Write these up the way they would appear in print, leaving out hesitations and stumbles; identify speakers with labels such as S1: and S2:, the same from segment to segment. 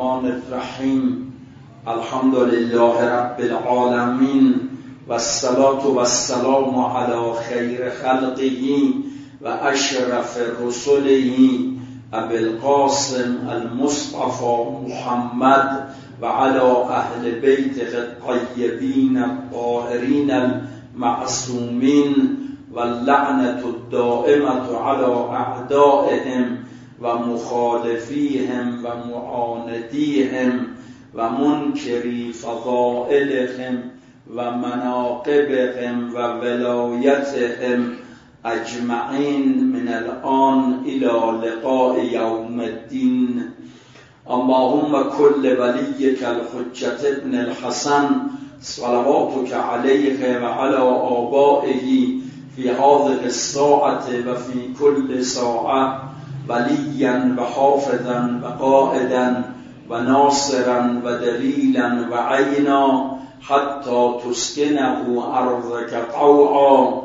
S1: الرحیم الحمد لله رب العالمین والصلاة والسلام علی خیر خلقه و اشرف رسله ابی القاسم المصطفى محمد و علی اهل بیته الطیبین الطاهرین المعصومین و اللعنة الدائمة علی اعدائهم و مخالفیهم و معاندیهم و منکری فضائلهم و مناقبهم و ولایتهم اجمعین من الان الى لقاء یوم الدین. اللهم کل ولیک الحجة ابن الحسن صلواتک علیه و علی آبائه فی هذه الساعة و فی کل ساعة وليا وحافظا وقائدا وناصرا ودليلا وعينا حتى تسكنه أرضك طوعا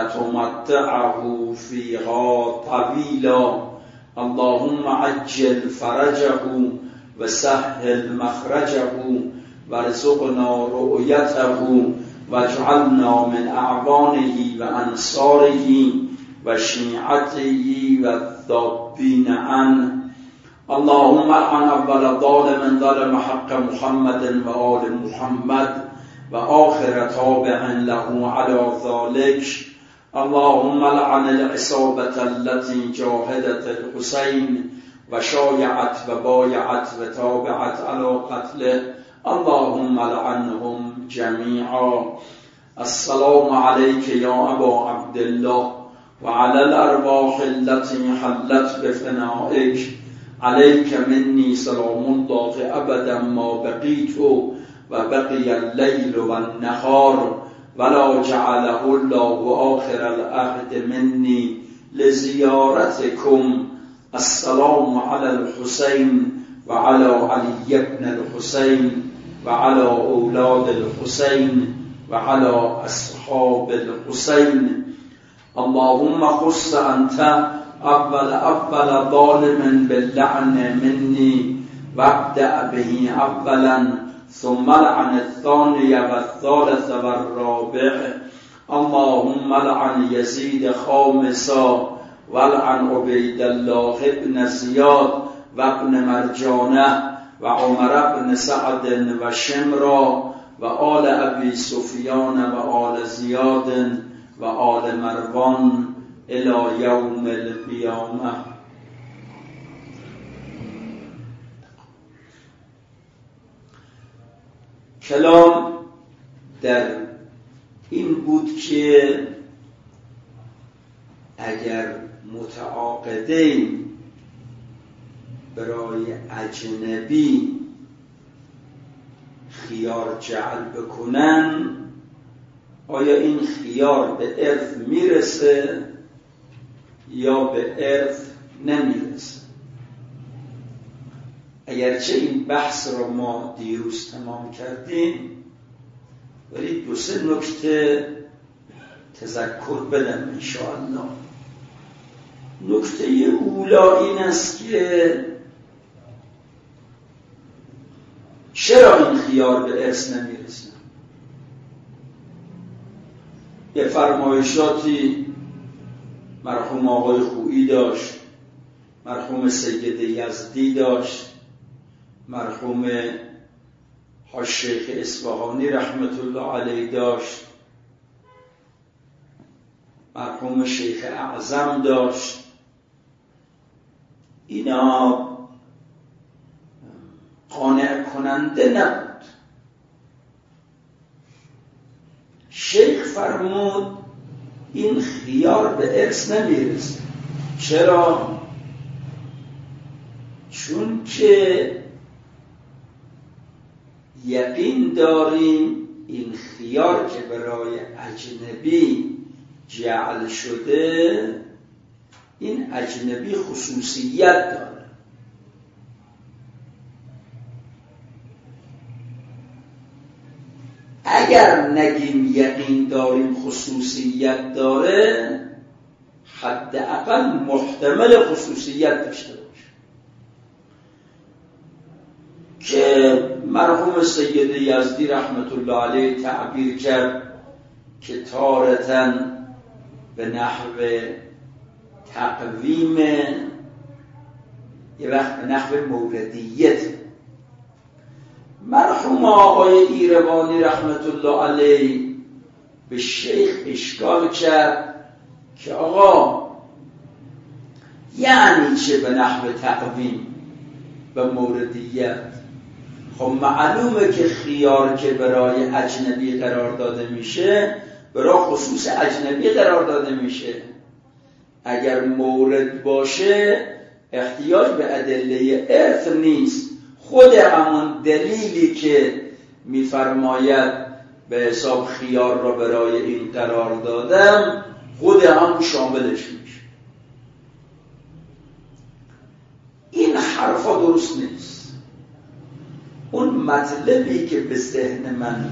S1: وتمتعه فيها طويلا. اللهم عجل فرجه وسهل مخرجه وارزقنا رؤيته واجعلنا من أعوانه وأنصاره وشيعته والذابين عنه. اللهم لعن أول ظالم ظلم حق محمد وآل محمد وآخر تابع له على ذلك. اللهم لعن العصابة التي جاهدت الحسين وشايعت وبايعت وتابعت على قتله. اللهم لعنهم جميعا. السلام عليك يا أبا عبد الله وعلى الأرواح التي حلت بفنائك. عليك مني سلام الله أبدا ما بقيت وبقي الليل والنهار ولا جعله الله آخر العهد مني لزيارتكم. السلام على الحسين وعلى علي بن الحسين وعلى أولاد الحسين وعلى أصحاب الحسين. اللهم خص أنت أول ظالم باللعن مني وابدأ به أولا ثم لعن الثاني والثالث والرابع. اللهم لعن يزيد خامسا ولعن عبيد الله بن زياد وابن مرجانة وعمر بن سعد وشمرا وآل أبي سفيان وآل زياد وآل مروان الى یوم القیامه. کلام در این بود که اگر متعاقدین برای اجنبی خیار جعل بکنن آیا این خیار به ارث میرسه یا به ارث نمیرسه؟ اگرچه این بحث رو ما دیروز تمام کردیم ولی دو سه نکته تذکر بدم انشاءالله. نکته اولا این است که چرا این خیار به ارث نمیرسه؟ یه فرمایشاتی مرحوم آقای خویی داشت، مرحوم سید یزدی داشت، مرحوم حاج شیخ اصفهانی رحمت الله علیه داشت، مرحوم شیخ اعظم داشت. اینا قانع کننده نبود. شیخ فرمود این خیار به ارث نمیرسه. چرا؟ چون که یقین داریم این خیار که برای اجنبی جعل شده این اجنبی خصوصیت داره. اگر نگیم یقین داریم خصوصیت داره حداقل محتمل خصوصیت داشته باشه. که مرحوم سید یزدی رحمت الله علیه تعبیر کرد که تارةً به نحو تقویم، یه وقت به نحو موردیت. مرحوم آقای ایروانی رحمت الله علیه به شیخ اشکال کرد که آقا یعنی چه به نحو تقویم و موردیت؟ خب معلومه که خیار که برای اجنبی قرار داده میشه برای خصوص اجنبی قرار داده میشه. اگر مورد باشه احتیاج به ادله ارث نیست، خود همون دلیلی که میفرماید به حساب خیار را برای این قرار دادم خود هم شاملش میشه. این حرفا درست نیست. اون مطلبی که به ذهن من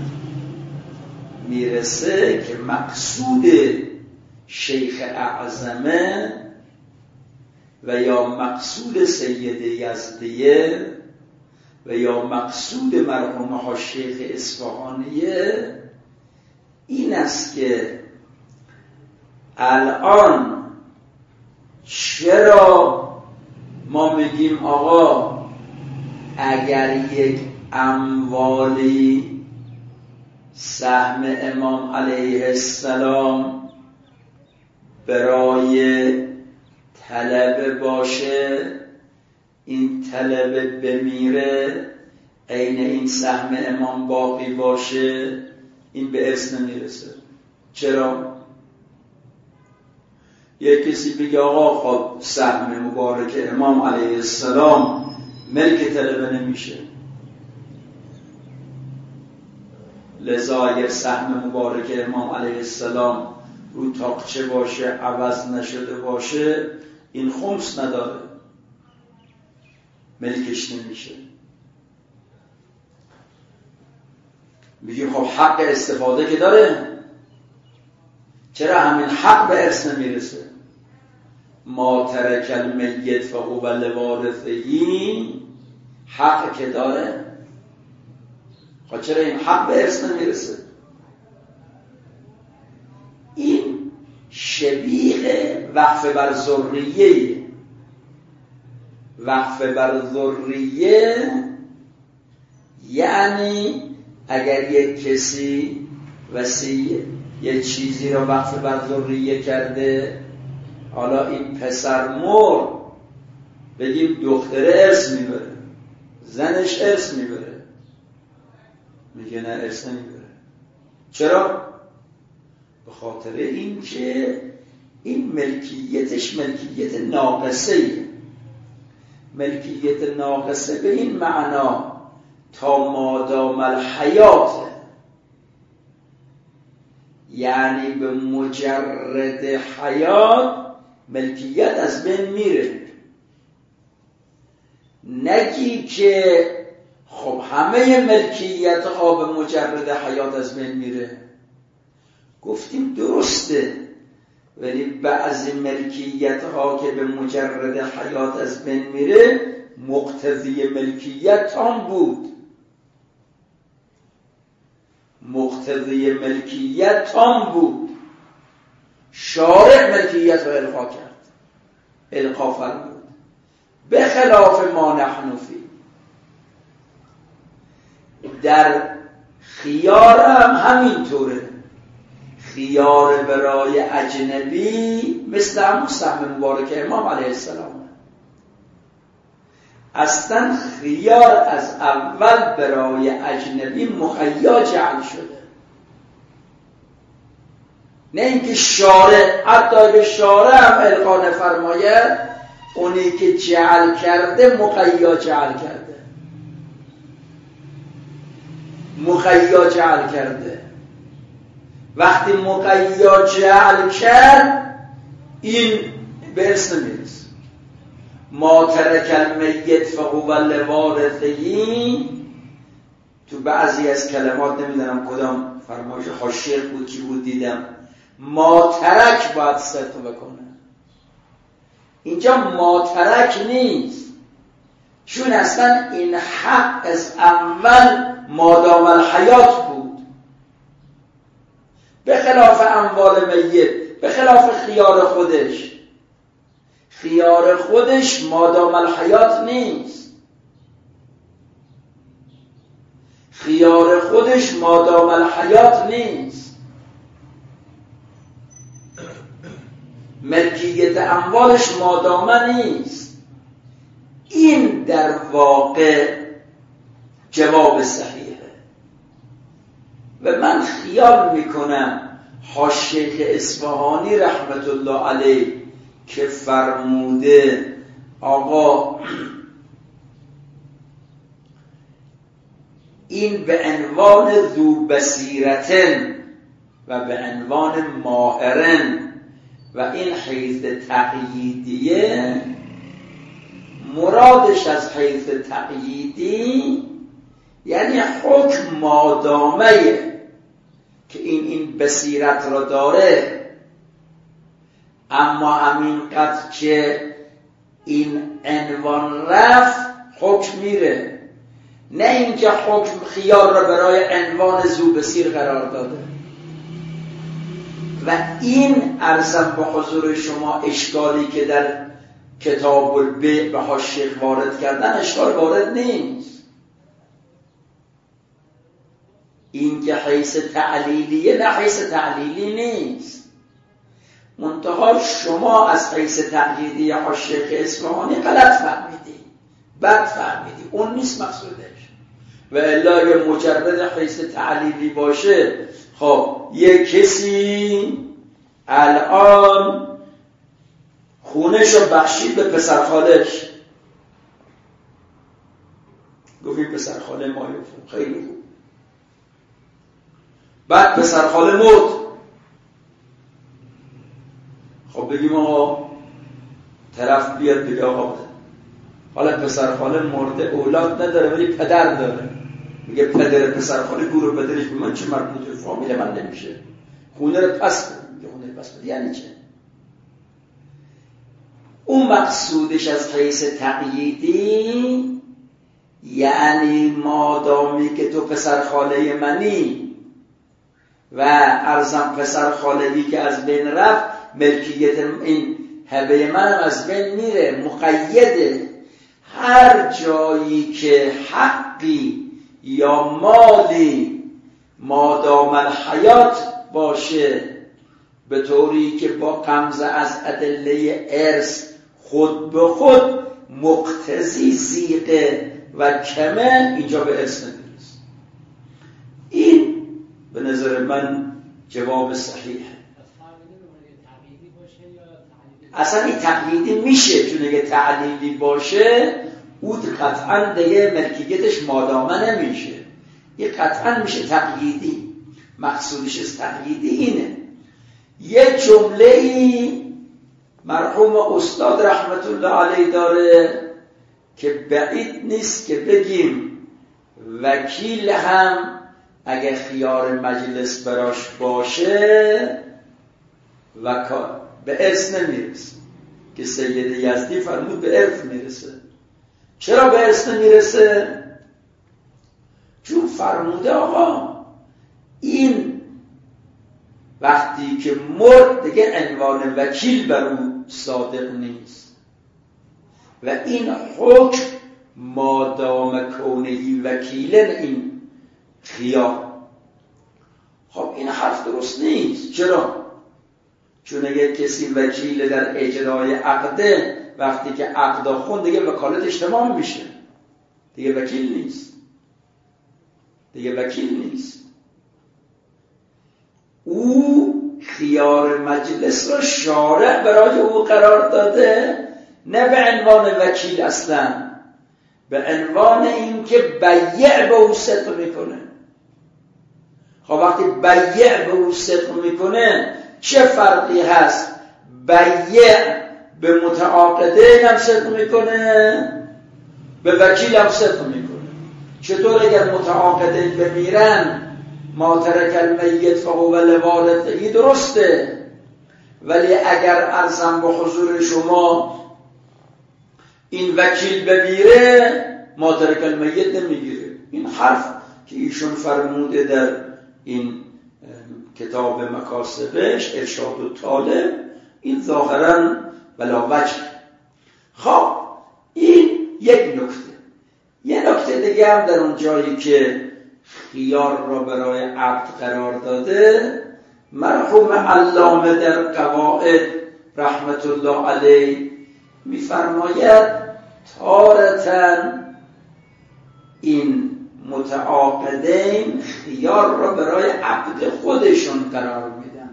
S1: میرسه که مقصود شیخ اعظمه و یا مقصود سید یزدیه و یا مقصود مرحوم ها شیخ اصفهانیه این است که الان چرا ما میگیم آقا اگر یک اموالی سهم امام علیه السلام برای طلب باشه، این طلب بمیره، عین این سهم امام باقی باشه، این به ارث نمیرسه. چرا؟ یک کسی بگه آقا خب سهم مبارک امام علیه السلام ملک طلبه نمیشه، لذا اگر سهم مبارک امام علیه السلام رو تاقچه باشه عوض نشده باشه این خمس نداره، ملکش نمیشه. میگیم خب حق استفاده که داره، چرا همین حق به ارث نمیرسه؟ ما ترک المیت فهو لوارثه، حق که داره، خب چرا این حق به ارث نمیرسه؟ این شبیه وقف بر ذریه. وقف بر ذریه یعنی اگر یک کسی وصیت یه چیزی رو وقف بر ذریه کرده، حالا این پسر مرد، بگیم دختره ارث میبره، زنش ارث میبره. میگه نه ارث نمیبره. چرا؟ به خاطر این که این ملکیتش ملکیت ناقصه. ملکیت ناقصه به این معنا تا مادام الحیات، یعنی به مجرد حیات ملکیت از بین میره. نگی که خب همه ملکیت ها به مجرد حیات از بین میره. گفتیم درسته، ولی بعضی ملکیت ها که به مجرد حیات از بین میره مقتضی ملکیت تام بود. مقتضی ملکیت تام بود. شارع ملکیت رو القا کرد، القا فرمود، به خلاف ما نحن فی. در خیار هم همینطوره. خیار برای اجنبی مثل همون سهم مبارک امام علیه السلام. اصلا خیار از اول برای اجنبی مخیا جعل شده، نه اینکه شارع، حتی به شارع هم القا نفرماید، اونی که جعل کرده مخیا جعل کرده، مخیا جعل کرده. وقتی مقیا جعل کرد این به ارث نمیرسه. ما ترک المیت فهو لوارثه، تو بعضی از کلمات نمیدونم کدام فرمایش حاشیه بود کی بود دیدم ما ترک باید صرف بکنه. اینجا ما ترک نیست، چون اصلا این حق از اول مادام الحیات بود، به خلاف اموال میت، به خلاف خیار خودش. خیار خودش مادام الحیات نیست، خیار خودش مادام الحیات نیست. ملکیت اموالش مادامه نیست. این در واقع جواب صحیحه و من خیال میکنم شیخ اصفهانی رحمت الله علیه که فرموده آقا این به عنوان ذو بصیرتن و به عنوان ماهرن و این حیث تقییدیه، مرادش از حیث تقییدی یعنی حکم مادامه که این بصیرت را داره، اما همینقدر که این عنوان رفت حکم میره، نه اینکه حکم خیار را برای عنوان ذو بصیر قرار داده. و این عرضم به حضور شما اشکالی که در کتاب البیع به حاشیه وارد کردن اشکال وارد نیست. این که حیث تعلیلیه، نه حیث تعلیلی نیست، منتها شما از حیث تعلیلی حاشیه اصفهانی غلط فهمیدی، بد فهمیدی، اون نیست مقصودش. و الا یه مجرد حیث تعلیلی باشه، خب یه کسی الان خونش رو بخشید به پسرخالش، گفتی پسرخاله مایفون خیلی خوب، بعد پسرخاله مرد، خب بگیم آقا طرف بیاد بگه آقا حالا پسرخاله مرده اولاد نداره ولی پدر داره، میگه پدر پسرخاله گور پدرش به من چه مربوطه، فامیل من نمیشه، خونه رو پس بده، میگه خونه رو پس بده یعنی چه؟ اون مقصودش از حیث تقییدی یعنی مادامی که تو پسرخاله منی و ارزم پسرخالگی که از بین رفت، ملکیت این هبه منم از بین میره، مقیده. هر جایی که حقی یا مالی مادام الحیات باشه به طوری که با غمزه از ادله ارث خود به خود مقتضی زیقه و کمه، اینجا به ارث نمیرسه. این به نظر من جواب صحیحه. اصلا این تقلیدی میشه، چون اگه تعلیلی باشه او قطعا دیگه ملکیتش مادامه نمیشه، این قطعا میشه تقلیدی. مقصودش از تقلیدی اینه. یه جمله‌ای مرحوم استاد رحمت الله علیه داره که بعید نیست که بگیم وکیل هم اگه خیار مجلس براش باشه و به ارث نمیرسه، که سید یزدی فرمود به ارث میرسه. چرا به ارث نمیرسه؟ چون فرموده آقا این وقتی که مرد دیگه عنوان وکیل بر او صادق نیست و این حکم مادام کونهی وکیلن این خیار. خب این حرف درست نیست. چرا؟ چون اگه کسی وکیل در اجرای عقده، وقتی که عقد خون دیگه وکالتش تمام میشه، دیگه وکیل نیست، دیگه وکیل نیست. او خیار مجلس را شارع برای او قرار داده، نه به عنوان وکیل اصلا، به عنوان این که بیع به او صدق میکنه. خب وقتی بیع به او صدق میکنه چه فرقی هست؟ بیع به متعاقده هم صدق میکنه، به وکیل هم صدق میکنه. چطور اگر متعاقده بمیرن ما ترک المیت فهو لوارثه درسته، ولی اگر ارزم به حضور شما این وکیل بمیره مادرک المیت نمیگیره. این حرف که ایشون فرموده در این کتاب مکاسبش ارشاد الطالب، این ظاهرا بلا وجه. خب این یک نکته. یه نکته دیگه هم در اون جایی که خیار را برای عبد قرار داده، مرحوم علامه در قواعد رحمت الله علیه میفرماید تارةً این متعاقدین خیار را برای عبد خودشون قرار میدن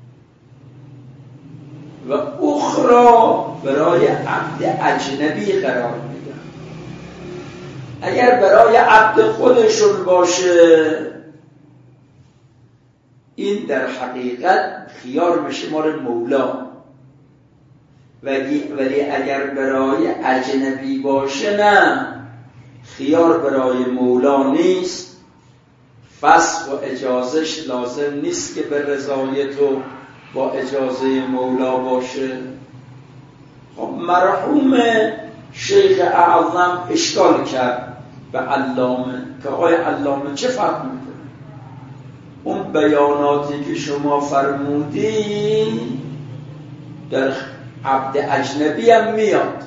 S1: و اخرى برای عبد اجنبی قرار میدن. اگر برای عبد خودشون باشه این در حقیقت خیار میشه مال مولا، ولی اگر برای اجنبی باشه نه، خیار برای مولا نیست، فسخ و اجازش لازم نیست که به رضای تو با اجازه مولا باشه. خب مرحوم شیخ اعظم اشکال کرد به علامه که آقای علامه چه فرق میکنه؟ اون بیاناتی که شما فرمودی در عبد اجنبی هم میاد،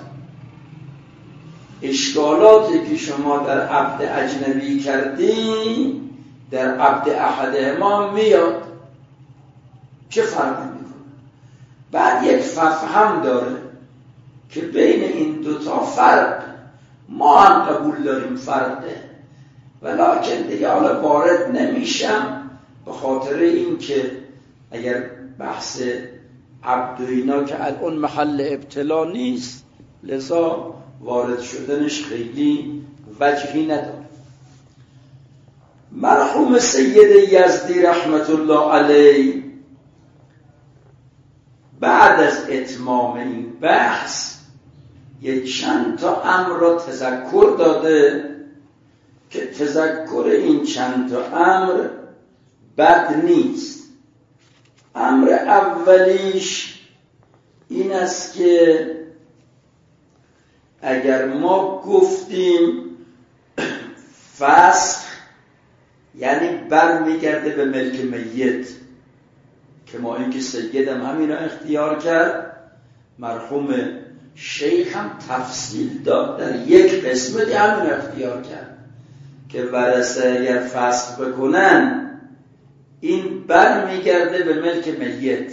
S1: اشکالاتی که شما در عبد اجنبی کردی در عبد احدهما میاد، چه فرقی میکنه؟ بعد یک فهم داره که بین این دوتا فرق، ما هم قبول داریم فرقه، ولکن دیگه حالا وارد نمیشم به خاطر این که اگر بحث عبد و اینا که الان محل ابتلا نیست، لذا وارد شدنش خیلی وجهی نداره. مرحوم سید یزدی رحمت الله علیه بعد از اتمام این بحث یک چند تا امر را تذکر داده که تذکر این چند تا امر بد نیست. امر اولیش این است که اگر ما گفتیم فسخ یعنی برمیگرده به ملک میت، که ما اینکه سیدم همین را اختیار کرد، مرحوم شیخ هم تفصیل داد در یک قسمتی همین را اختیار کرد که ورثه اگر فسخ بکنن این برمیگرده به ملک میت.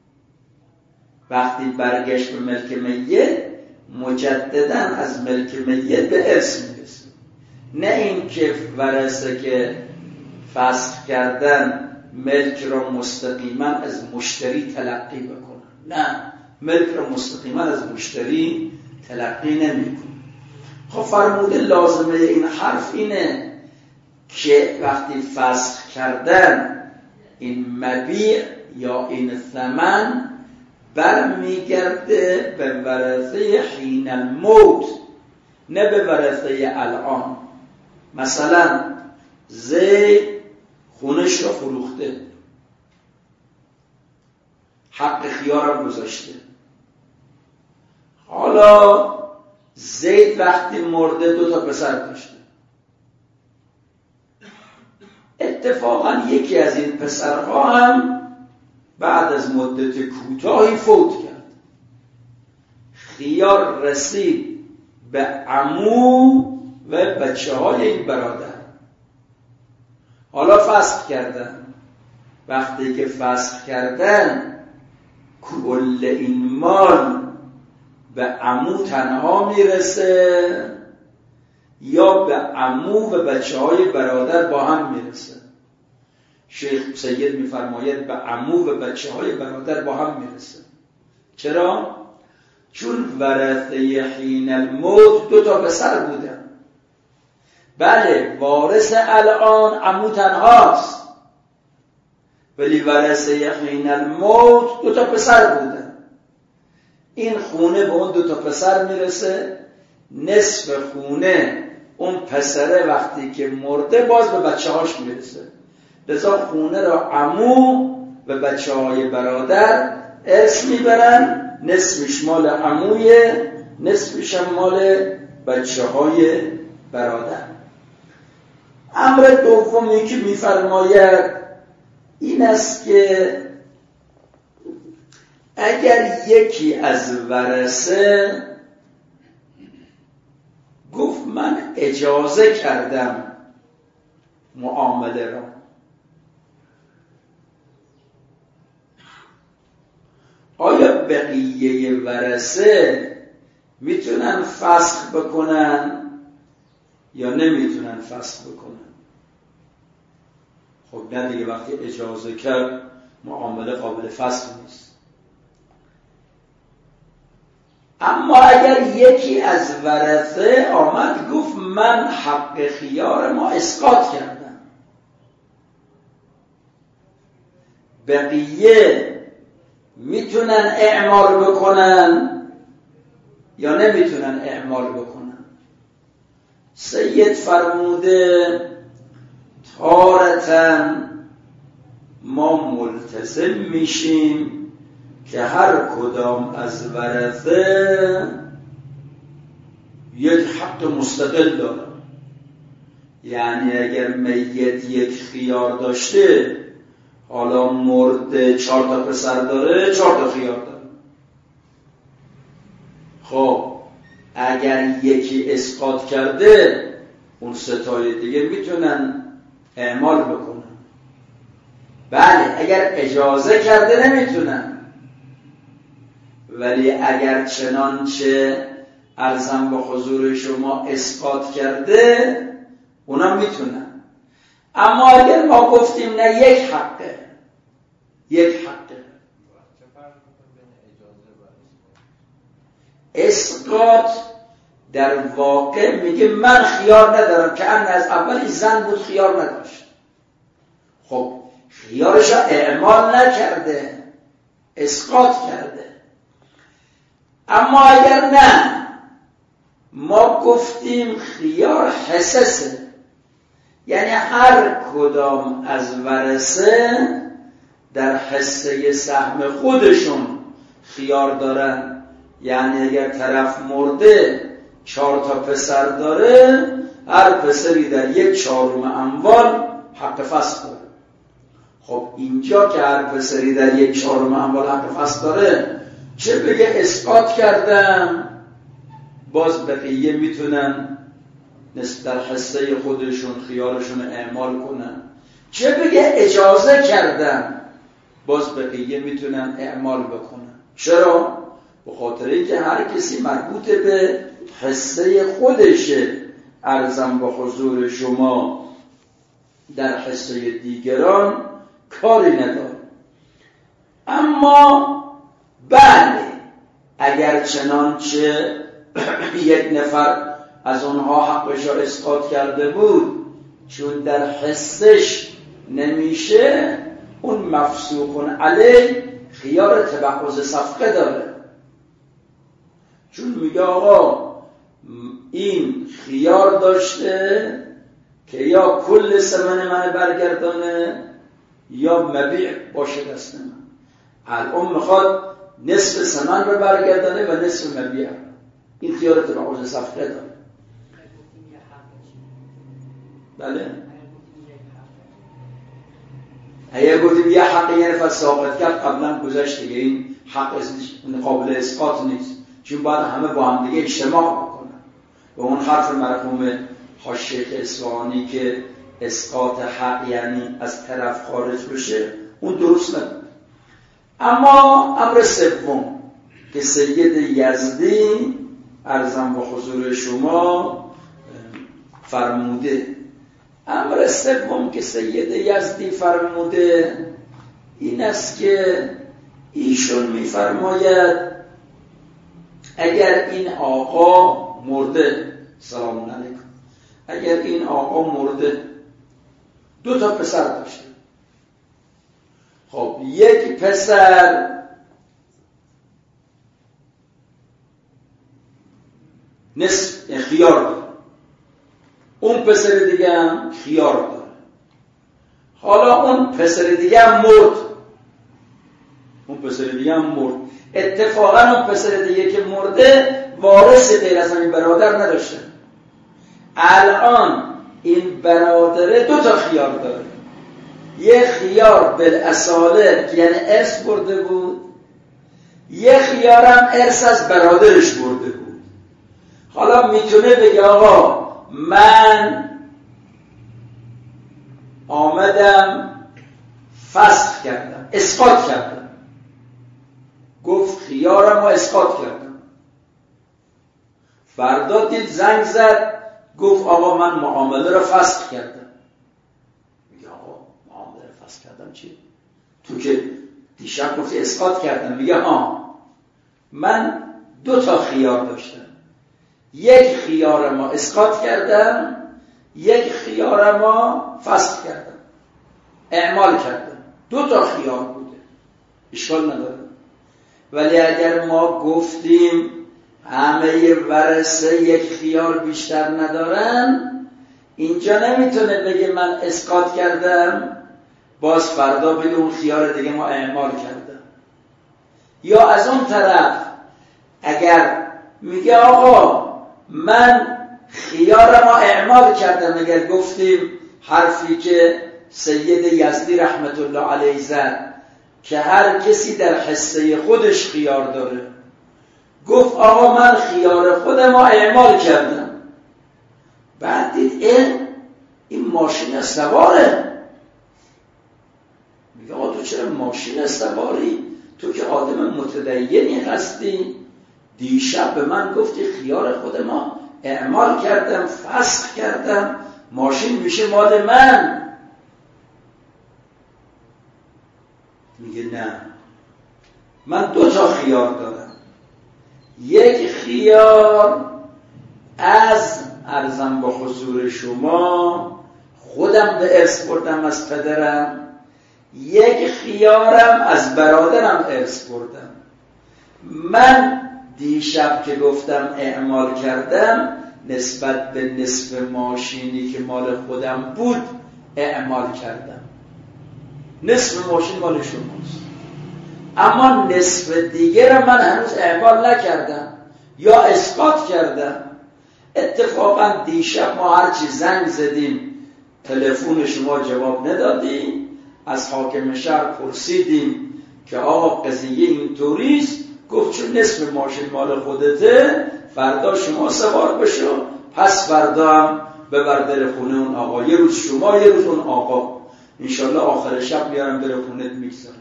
S1: وقتی برگشت به ملک میت مجدداً از ملک میت به ارث میرسه، نه این که ورثه که فسخ کردن ملک را مستقیما از مشتری تلقی بکنن، نه، ملک را مستقیما از مشتری تلقی نمیکنه. خب فرموده لازمه این حرف اینه که وقتی فسخ کردن این مبیع یا این ثمن برمیگرده به ورثه حین الموت، نه به ورثه الان. مثلا زید خونش را فروخته، حق خیارم گذاشته، حالا زید وقتی مرده 2 پسر داشته، اتفاقا یکی از این پسرها هم بعد از مدت کوتاهی فوت کرد. خیار رسید به عمو و بچه های این برادر. حالا فسخ کردن. وقتی که فسخ کردن کل این مال به عمو تنها میرسه یا به عمو و بچه های برادر با هم میرسه؟ شیخ سید میفرماید به عمو و بچه های برادر با هم میرسه. چرا؟ چون ورثه حین الموت 2 پسر بودن. بله وارث الان عمو تنهاست، ولی ورثه حین الموت 2 پسر بودن. این خونه به اون 2 پسر میرسه، نصف خونه اون پسره وقتی که مرده باز به بچه هاش میرسه. لذا خونه را عمو و بچه های برادر ارث میبرن، نصفش مال عمویه، نصفش هم مال بچه های برادر. امر دومی که میفرماید این است که اگر یکی از ورثه گفت من اجازه کردم معامله را، آیا بقیه ورثه میتونن فسخ بکنن یا نمیتونن فسخ بکنن؟ خب نه دیگه، وقتی اجازه کرد معامله قابل فسخ نیست. اما اگر یکی از ورثه آمد گفت من حق خیار ما اسقاط کردم، بقیه میتونن اعمال بکنن یا نمیتونن اعمال بکنن؟ سید فرموده تارةً ما ملتزم میشیم که هر کدام از ورثه یک حق مستقل داره. یعنی اگر میت یک خیار داشته، حالا مرد 4 تا پسر داره، 4 تا خیار داره. خب اگر یکی اسقاط کرده، اون 3 تای دیگه میتونن اعمال بکنن. بله اگر اجازه کرده نمیتونن، ولی اگر چنانچه عرضم با حضور شما اسقاط کرده اونا میتونن. اما اگر ما گفتیم نه یک حقه، اسقاط در واقع میگه من خیار ندارم، که از اولی زن بود خیار نداشت. خب خیارش اعمال نکرده، اسقاط کرده. اما اگر نه ما گفتیم خیار حسسه، یعنی هر کدام از ورثه در حصه سهم خودشون خیار دارن. یعنی اگر طرف مرده 4 تا پسر داره، هر پسری در 1/4 اموال حق فسخ داره. خب اینجا که هر پسری در 1/4 اموال حق فسخ داره، چه بگه اسقاط کردم، باز بقیه میتونن نسبت در حصه خودشون خیارشون اعمال کنن. چه بگه اجازه کردم، باز بقیه میتونن اعمال بکنن. چرا؟ به خاطر اینکه هر کسی مربوط به حصه خودشه. عرضم با حضور شما در حصه دیگران کاری نداره. اما بله اگر چنانچه یک نفر از اونها حقش را اسقاط کرده بود، چون در حصش نمیشه، اون مفسوق علیه خیار تبعض صفقه داره. چون میگه آقا این خیار داشته که یا کل ثمن من برگردانه یا مبیع باشه دست من. الان میخواد نصف ثمن رو برگردانه و نصف مبیع. این خیار تبعض صفقه داره. بله اگر گفتیم یه حق یه نفر ساقط کرد قبلا گذشت دیگه، این حق قابل اسقاط نیست، چون باید همه با هم دیگه اجتماع بکنن. و اون حرف مرحوم حاج اصفهانی که اسقاط حق یعنی از طرف خارج بشه، اون درست نبود. اما امر سوم که سید یزدی عرضم با حضور شما فرموده، امر سوم که سید یزدی فرموده این است که ایشون میفرماید اگر این آقا مرده، سلام علیکم، اگر این آقا مرده 2 تا پسر داشته، خب یک پسر نصف خیار داره، اون پسر دیگه هم خیار داره. حالا اون پسر دیگه هم مرد، اتفاقا اون پسر دیگه که مرده وارث غیر از همین برادر نداشتن. الان این برادره 2 خیار داره. یه خیار بالاصاله یعنی ارث برده بود، یه خیارم ارث از برادرش برده بود. حالا میتونه بگه آقا من آمدم فسخ کردم، اسقاط کردم، گفت خیارم رو اسقاط کردم. فردا دید زنگ زد گفت آقا من معامله رو فسخ کردم. میگه آقا معامله رو فسخ کردم چی؟ تو که دیشب گفتی اسقاط کردم. میگه من 2 خیار داشتم، یک خیار ما اسقاط کردم، یک خیار ما فسخ کردم، اعمال کردم. 2 خیار بوده، اشکال نداره. ولی اگر ما گفتیم همه ورثه یک خیار بیشتر ندارن، اینجا نمیتونه بگه من اسقاط کردم باز فردا بگه اون خیار دیگه ما اعمال کردم. یا از اون طرف اگر میگه آقا من خیار ما اعمال کردم، اگر گفتیم حرفی که سید یزدی رحمت الله علیه زد که هر کسی در حصه خودش خیار داره، گفت آقا من خیار خودم رو اعمال کردم. بعد دید این ماشین سواره. میگه آقا تو چرا ماشین سواری؟ تو که آدم متدینی هستی، دیشب به من گفتی خیار خودم رو اعمال کردم، فسخ کردم، ماشین میشه مال من. میگه نه، من 2 خیار دارم. یک خیار از عرضم با حضور شما خودم به ارث بردم از پدرم، یک خیارم از برادرم ارث بردم. من دیشب که گفتم اعمال کردم نسبت به نصف ماشینی که مال خودم بود اعمال کردم. نصف ماشین مال شماست، اما نصف دیگه رو من هنوز اعمال نکردم یا اسقاط کردم. اتفاقا دیشب ما هرچی زنگ زدیم تلفن شما جواب ندادیم، از حاکم شهر پرسیدیم که آقا قضیه اینطوریست، گفت چون نصف ماشین مال خودته فردا شما سوار بشو، پس فردا هم ببر در خونه اون آقا، یه روز شما یه روز اون آقا، انشالله آخر شب میارم در خونت میگذارم.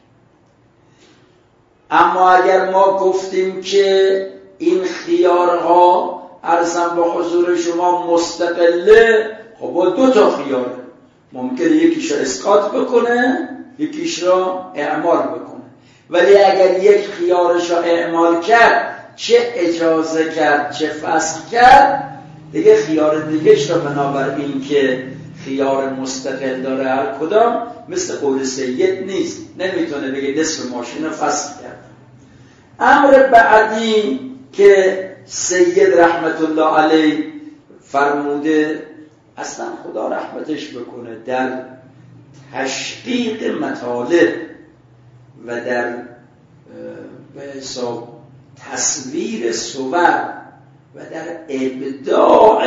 S1: اما اگر ما گفتیم که این خیارها عرضم با حضور شما مستقله، خب با 2 خیاره، ممکنه یکیش رو اسقاط بکنه یکیش رو اعمال بکنه. ولی اگر یک خیارش رو اعمال کرد، چه اجازه کرد چه فسخ کرد، دیگه خیار دیگهش رو بنابر این که خیار مستقل داره هر کدام مثل قول سید نیست، نمیتونه بگه نصف ماشین رو فسخ کرد. امر بعدی که سید رحمت الله علیه فرموده، اصلا خدا رحمتش بکنه، در تشقیق مطالب و در به حساب تصویر صور و در ابداع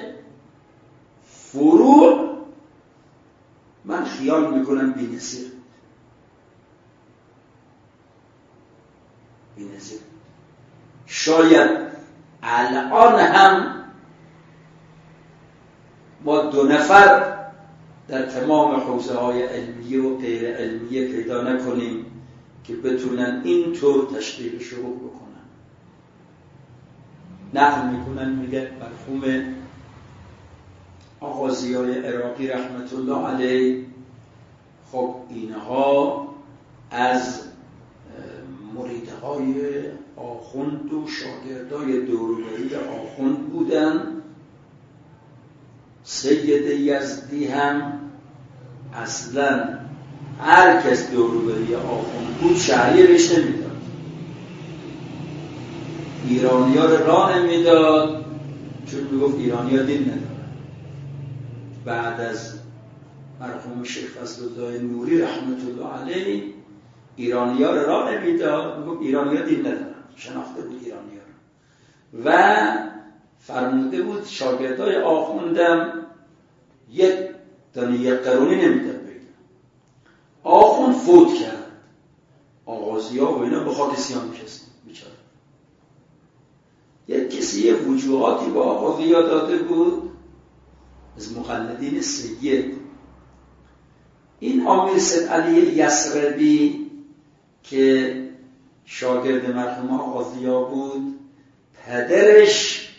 S1: فروع من خیال میکنم بی‌نظیر. شاید الان هم ما 2 نفر در تمام حوزه های علمیه و غیر علمیه پیدا نکنیم که بتونن اینطور تشکیل شروع بکنن. نقل میکنن، میگه مرحوم آقا ضیای عراقی رحمت الله علیه، خب اینها از مریدهای آخوند و شاگردای دوروبری آخوند بودن. سید یزدی هم اصلا هر کس دوروبری آخوند بود شهریه بهش نمیداد، ایرانی ها رو راه نمیداد، چون میگفت ایرانی ها دین ندارن. بعد از مرحوم شیخ فضلالله نوری رحمت الله علیه ایرانی ها رو راه نمیداد، میگفت ایرانی ها دین ندارن، شناخته بود ایرانی ها رو. و فرموده بود شاگردای آخوندم یک قرونی نمیدن بگیرن. آخوند فوت کرد، آغازی‌ها و اینا به خاک سیاه نشستن بیچاره. یک کسی یه وجوهاتی با آغازی‌ها داده بود از مقلدین سید. این امیر سید علی یسربی که شاگرد مرحوم آغازی‌ها بود، پدرش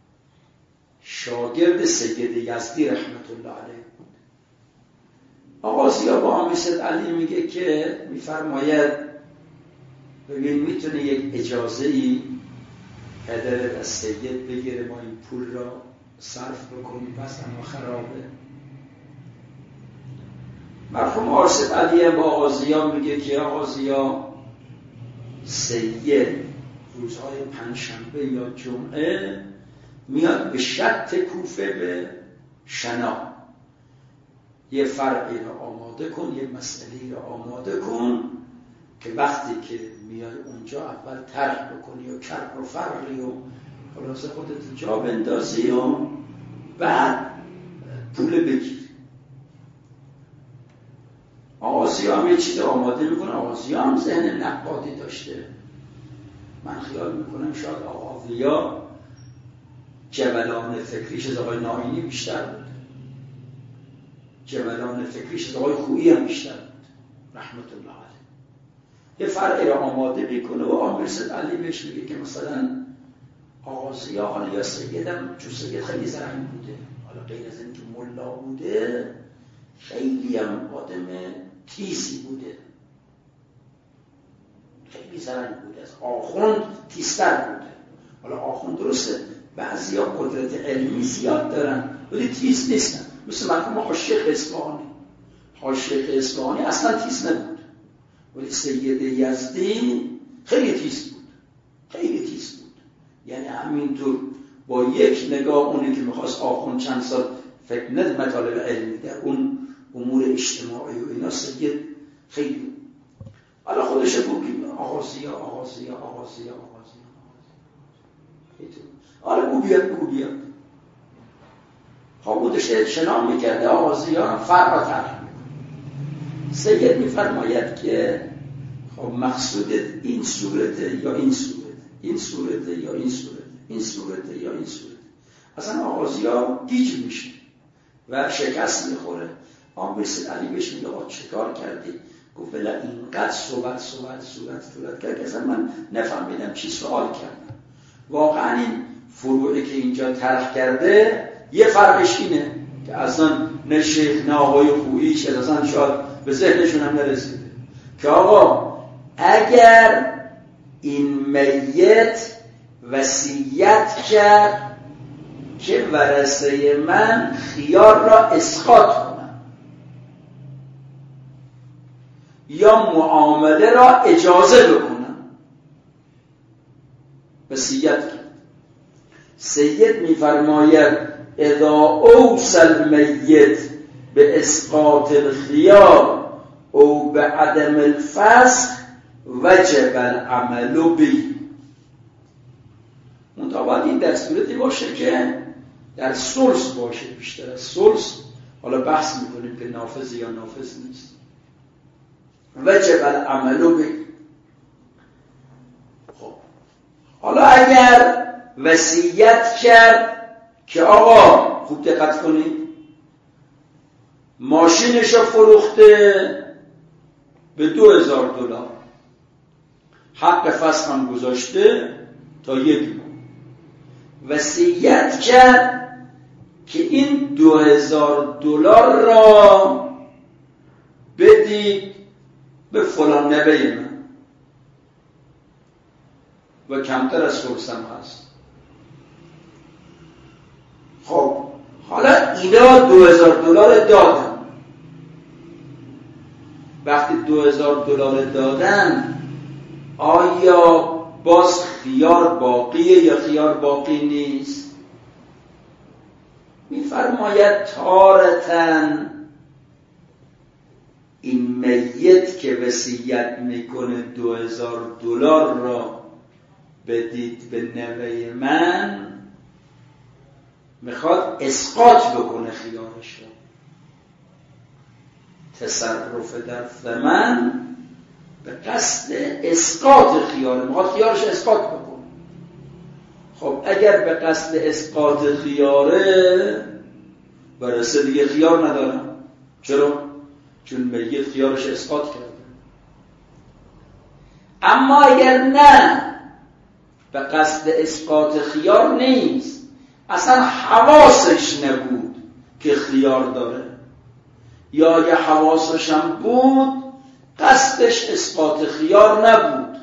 S1: شاگرد سید یزدی رحمت الله علیه بود. آغازی‌ها با امیر سید علی میگه که میفرماید ببین میتونه یک اجازه‌ای پدرت از سید بگیره ما این پول را صرف بکنیم، پس اما خرابه. مرحوم آرسد علی با آغازی‌ها میگه که آغازی‌ها سید روزهای پنجشنبه یا جمعه میاد به شط کوفه به شنا، یه فرعی را آماده کن، یه مسئله را آماده کن که وقتی که میای اونجا اول طرح بکنی و کرب و فرقی و خلاصه خودت جا بندازی و بعد پول بگیر. آغازی‌ها هم یه چیز آماده میکنه. آغازی‌ها هم ذهن نقادی داشته. من خیال میکنم شاید آغازی‌ها جبلان فکریش از آقای ناینی بیشتر بود، جبلان فکریش از آقای خویی هم بیشتر بود رحمت الله علیه. یه فرعی را آماده میکنه و امیر سید علی بهش میگه که مثلا آغازی‌ها حالا یا سیدم، چون سید خیلی زرنگ بوده، حالا غیر از اینکه ملا بوده خیلی هم آدم تیزی بوده، خیلی زرنگ بوده، از آخوند تیزتر بوده. حالا آخوند درسته بعضیا قدرت علمی زیاد دارن ولی تیز نیستن، مثل مرحوم حاشیه اصفهانی. حاشیه اصفهانی اصلا تیز نبود ولی سید یزدی خیلی تیز بود، خیلی تیز بود. یعنی همینطور با یک نگاه اونی که میخواست آخوند چند سال فکر ند مطالب علمی در اون امور اجتماعی و اینا سید خیلی. حالا خودش بگیم آغازی‌ها حالا بگو بیاد خودش شنا میکرده، آغازی‌ها هم فرق طرح میکنه. سید میفرماید که خب مقصود این صورته یا این صورت، این صورته یا این صورت، این صورته یا این صورت. اصلا آغازی‌ها گیج میشه و شکست میخوره. امیر سید علی بهش میگه آقا چه کار کردی؟ گفت بله اینقدر صورت کرد که اصلا من نفهمیدم چی سوال کردم. واقعا این فروعی که اینجا طرح کرده یه فرقش اینه که اصلا نه شیخ نه آقای خویی که اصلا شاید به ذهنشون هم نرسیده که آقا اگر این میت وصیت کرد که ورثه من خیار را اسقاط کنم یا معامله را اجازه بکنم، وصیت کرد. سید میفرماید اذا اوصل میت به اسقاط الخیار او به عدم الفسخ وجب العمل به. منتها این در صورتی باشه که در ثلث باشه، بیشتر از ثلث. حالا بحث میکنیم که نافذ یا نافذ نیست. وجب العمل به. خب حالا اگر وصیت کرد که آقا خوب دقت کنید ماشینشو فروخته به $2000 حق فسخ هم گذاشته تا 1 ماه، وصیت کرد که این $2000 را بدید به فلان نوه من و کمتر از ثلثم هست. خب حالا اینا $2000 دادن. وقتی $2000 دادن آیا باز خیار باقیه یا خیار باقی نیست؟ میفرماید تارتن این میت که وصیت میکنه $2000 را بدید به نوه من، میخواد اسقاط بکنه خیارش رو. تصرف در ثمن به قصد اسقاط خیار، میخواد خیارش اسقاط بکنه. خب اگر به قصد اسقاط خیاره، برسه دیگه خیار ندارم. چرا؟ چون میت خیارش اسقاط کرده. اما اگر نه، به قصد اسقاط خیار نیست، اصلا حواسش نبود که خیار داره، یا اگه حواسش هم بود قصدش اسقاط خیار نبود.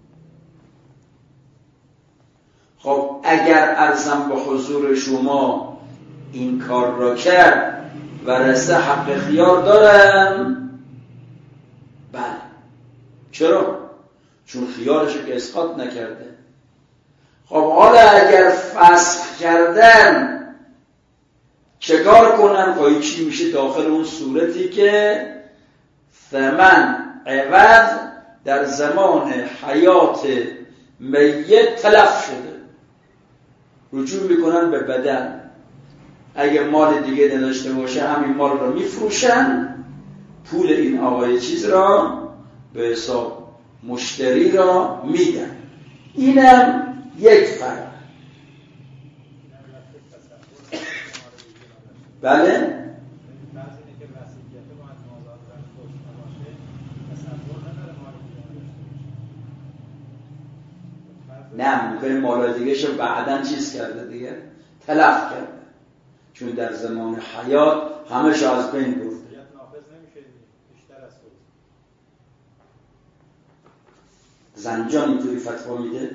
S1: خب اگر عرضم به حضور شما این کار را کرد ورثه حق خیار دارن؟ بله. چرا؟ چون خیارش که اسقاط نکرده. خب حالا اگر فسخ کردن چه کار کنن؟ خواهی چی میشه داخل اون صورتی که ثمن عوض در زمان حیات میت تلف شده، رجوع میکنن به بدن. اگه مال دیگه نداشته باشه همین مال رو میفروشن، پول این آقای چیز را به حساب مشتری را میدن. اینم یک فرق. بله؟ نه، میکنه مالا دیگه شو بعدن چیز کرده دیگه، تلف کرده، چون در زمان حیات همه شو از بین برده. زنجان اینطوری فتوا میده.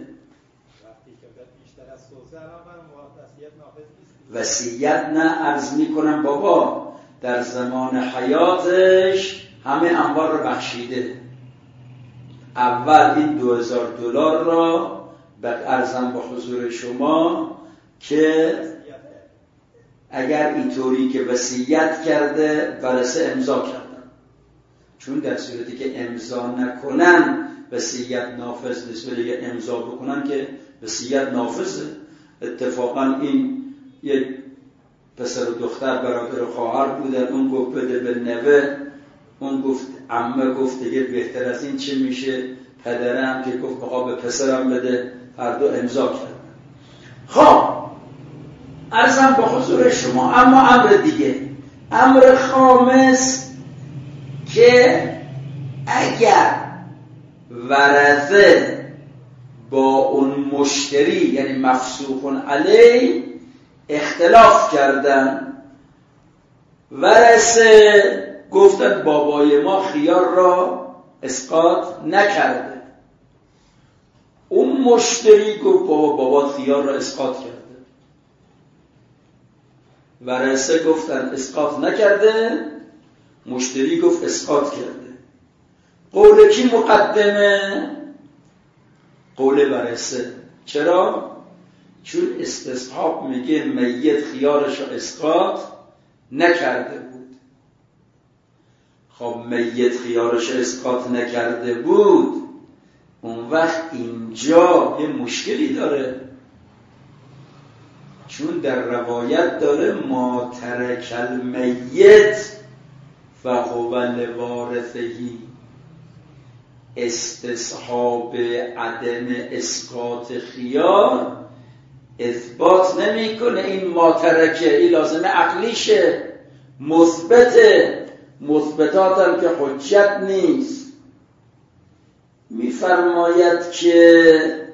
S1: وصیت نه، عرض میکنم بابا در زمان حیاتش همه انبار رو بخشیده. اول این $2000 را به عرضم به حضور شما که اگر اینطوری که وصیت کرده ورثه امضا کردن، چون در صورتی که امضا نکنن وصیت نافذ نیست، ولی امضا بکنن که وصیت نافذه. اتفاقا این یک پسر و دختر برادر و خواهر بودن، اون گفت بده به نوه، اون گفت عمه گفت دیگه بهتر از این چه میشه، پدرم که گفت بقا به پسرم بده، هر دو امضا کردن. خب عرضم به حضور شما اما امر دیگه، امر خامس، که اگر ورثه با اون مشتری یعنی مفسوق علیه اختلاف کردن، ورثه گفتن بابای ما خیار را اسقاط نکرده، اون مشتری گفت بابا خیار را اسقاط کرده، ورثه گفتن اسقاط نکرده، مشتری گفت اسقاط کرده. قول کی مقدمه؟ قول ورثه. چرا؟ چون استصحاب میگه میت خیارش رو اسقاط نکرده بود. خب میت خیارش رو اسقاط نکرده بود، اون وقت اینجا یه مشکلی داره، چون در روایت داره ما ترک المیت فهو لوارثهی. استصحاب عدم اسقاط خیار اثبات نمیکنه این ما ترکه، این لازمه عقلیشه، مثبتات هم که حجت نیست. میفرماید که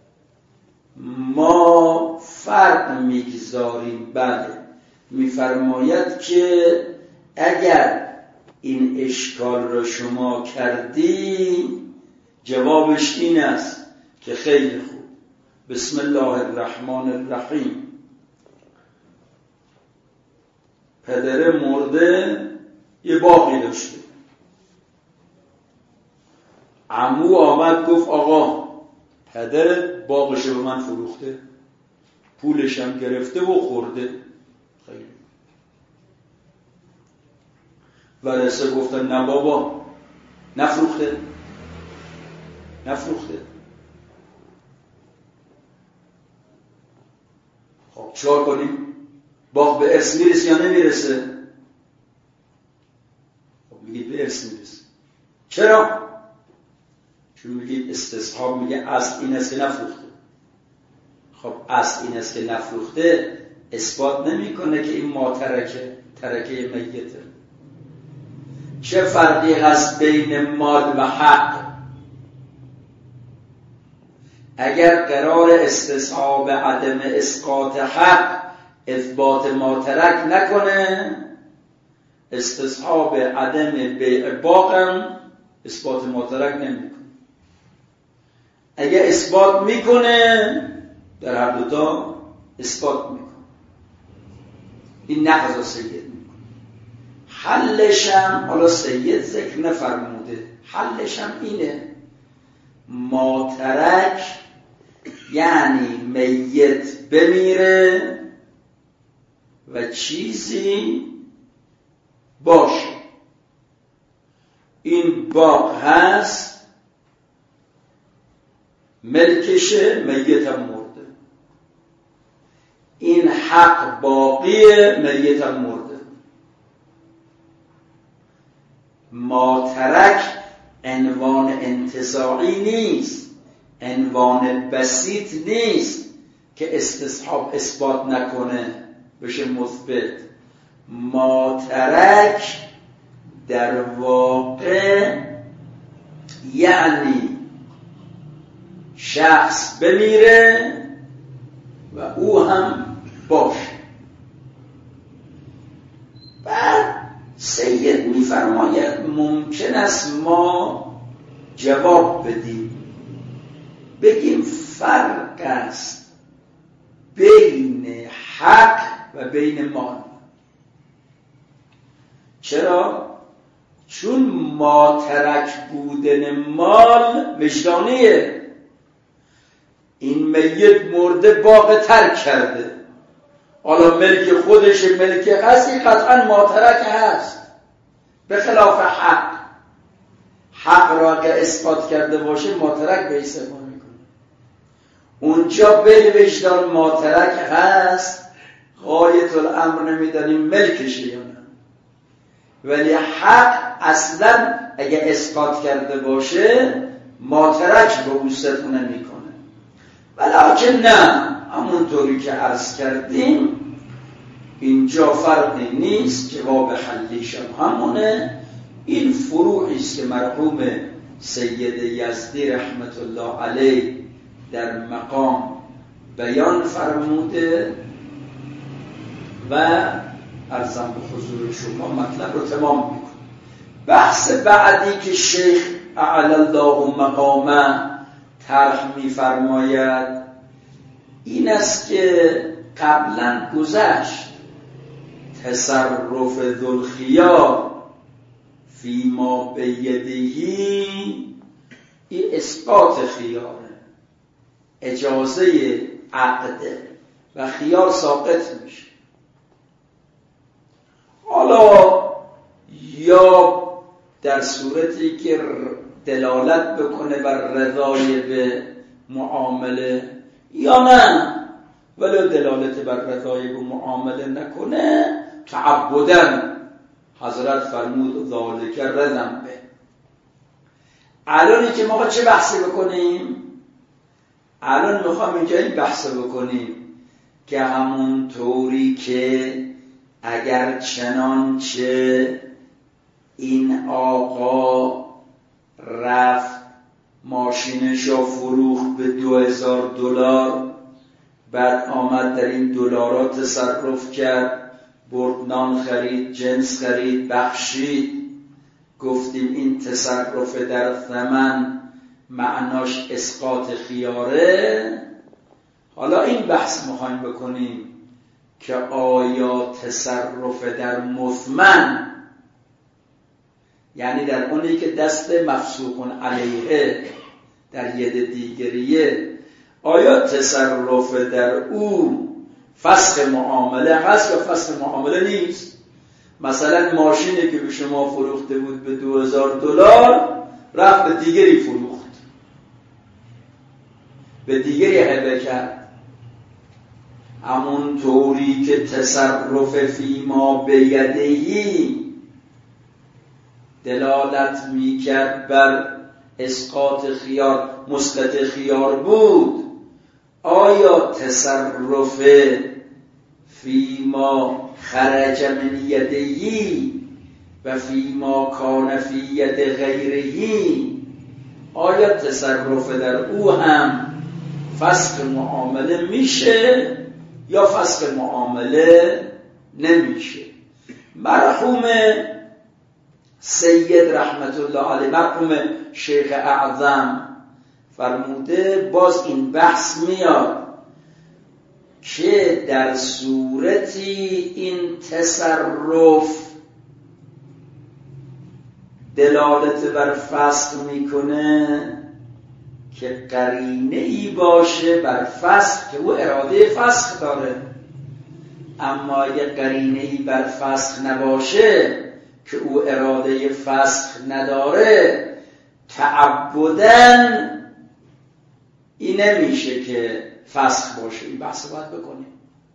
S1: ما فرق میگذاریم. بله، میفرماید که اگر این اشکال را شما کردی، جوابش این است که خیلی خوب، بسم الله الرحمن الرحیم، پدر مرده یه باغی داشته، عمو آمد گفت آقا پدرت باغش رو من فروخته، پولش هم گرفته و خورده. خیلی ورثه گفتن نه بابا نفروخته. چیکار کنیم؟ باغ به ارث میرسه یا نمیرسه؟ خب میگید به ارث میرسه. چرا؟ چون میگید استصحاب میگه اصل این است که نفروخته. خب اصل این است که نفروخته اثبات نمیکنه که این ما ترکه میته. چه فرقی هست بین مال و حق؟ اگر قرار استصحاب عدم اسقاط حق اثبات ما ترک نکنه، استصحاب عدم بیع باغم اثبات ما ترک نمیکنه. اگر اثبات میکنه در هر دوتا اثبات میکنه. این نقض سید میکنه. حلشم حالا سید ذکر نفرموده، حلشم اینه ما ترک یعنی میت بمیره و چیزی باشه. این باغ هست ملکشه، میتم مرده. این حق باقیه، میتم مرده. ما ترک عنوان انتزاعی نیست، عنوان بسیط نیست که استصحاب اثبات نکنه بشه مثبت. ما ترک در واقع یعنی شخص بمیره و او هم باشه. بعد سید میفرماید ممکن است ما جواب بدیم، بگیم فرق است بین حق و بین مال. چرا؟ چون ما ترک بودن مال وجدانیه. این میت مرده باغ ترک کرده، حالا ملک خودش ملک هستی قطعا ما ترک هست. به خلاف حق را که اثبات کرده باشه ما ترک به استفاده میکنه. اونجا بین وجدان ما ترک هست، غایت الامر نمیدانیم ملکشه یا نه. ولی حق اصلا اگه اثبات کرده باشه ما ترک به او ستونه میکنه. ولیکن نه، همونطوری که عرض کردیم اینجا فرقی نیست، جواب حلیش هم همونه. این فروعی است که مرحوم سید یزدی رحمت الله علیه در مقام بیان فرموده و عرضم به حضور شما مطلب رو تمام میکنم. بحث بعدی که شیخ اعلی الله مقامه طرح میفرماید این است که قبلا گذشت تصرف ذوالخیار فیما بیدهی، این اثبات خیاره، اجازه عقده و خیار ساقط میشه. حالا یا در صورتی که دلالت بکنه بر رضای به معامله یا نه، ولی دلالت بر رضای به معامله نکنه تعبداً حضرت فرمود ذالک رضم به. الان که ما چه بحثی بکنیم؟ الان میخوام اینجا این بحث بکنیم که همون طوری که اگر چنانچه این آقا رفت ماشینش را فروخت به $2000، بعد آمد در این دلارا تصرف کرد، برد نان خرید، جنس خرید، بخشید، گفتیم این تصرف در ثمن معناش اسقاط خیاره. حالا این بحث میخوایم بکنیم که آیا تصرف در مثمن، یعنی در اونی که دست مفسوق علیه در ید دیگریه، آیا تصرف در او فسخ معامله هست یا فسخ معامله نیست؟ مثلا ماشینی که به شما فروخته بود به $2000 رفت به دیگری فروخت، به دیگری هبه کرد، همون طوری که تصرف فیما بیدهی دلالت میکرد بر اسقاط خیار، مسقط خیار بود، آیا تصرف فیما خرج من یدهی و فیما کان فی ید غیرهی، آیا تصرف در او هم فسخ معامله میشه یا فسخ معامله نمیشه؟ مرحوم سید رحمت الله علیه، مرحوم شیخ اعظم فرموده باز این بحث میاد که در صورتی این تصرف دلالت بر فسخ میکنه که قرینه ای باشه بر فسخ که او اراده فسخ داره، اما اگه قرینه ای بر فسخ نباشه که او اراده فسخ نداره، تعبداً این نمیشه که فسخ باشه. این بحث باید بکنیم.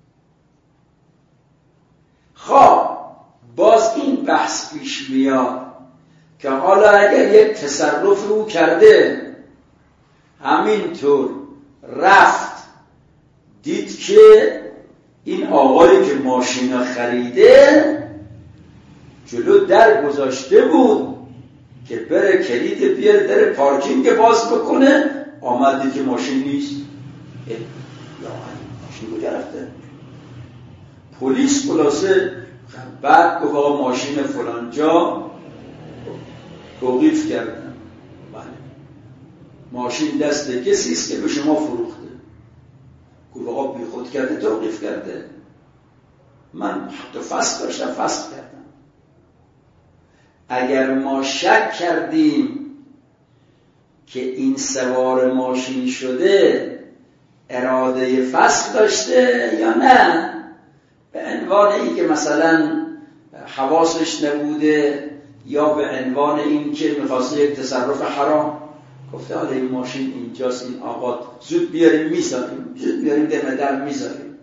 S1: خب باز این بحث پیش میاد که حالا اگر یک تصرف او کرده، همینطور رفت دید که این آقایی که ماشین خریده جلو در گذاشته بود که بره کلید بیاره در پارکینگ باز بکنه، آمد که ماشین نیست. ماشین کجا رفته؟ پلیس خلاصه بعد گفت آقا ماشین فلان جا توقیف کردن. بله ماشین دست کسی است که به شما فروخته. گفت آقا بی خود کرده توقیف کرده، من حتی فسخ داشتم فسخ کردم. اگر ما شک کردیم که این سوار ماشین شده اراده فسخ داشته یا نه، به عنوان این که مثلا حواسش نبوده یا به عنوان این که می‌خواسته یک تصرف حرام، گفته حالا این ماشین اینجاست، این آقا زود بیاریم میذاریم، زود بیاریم در میذاریم.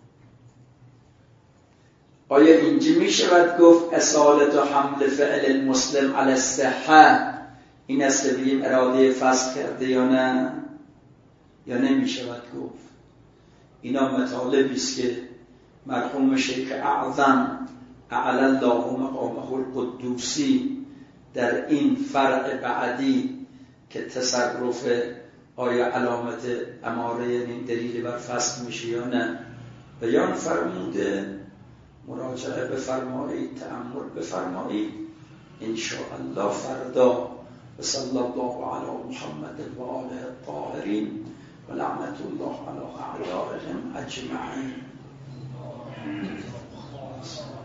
S1: آیا اینجا میشود گفت اصالت و حمل فعل المسلم علی الصحه این است که بگیم اراده فسخ کرده یا نه، یا نمیشود گفت؟ اینا مطالبی است که مرحوم شیخ اعظم اعلی الله مقامه القدوسی در این فرع بعدی که تصرف آیا علامت اماره یعنی دلیل بر فسخ میشه یا نه بیان فرموده. مراجعه بفرمایید، تأمل بفرمایید ان شاء الله فردا. و صلی الله علی محمد و آله الطاهرین و لعنت الله علی اعدائهم اجمعین.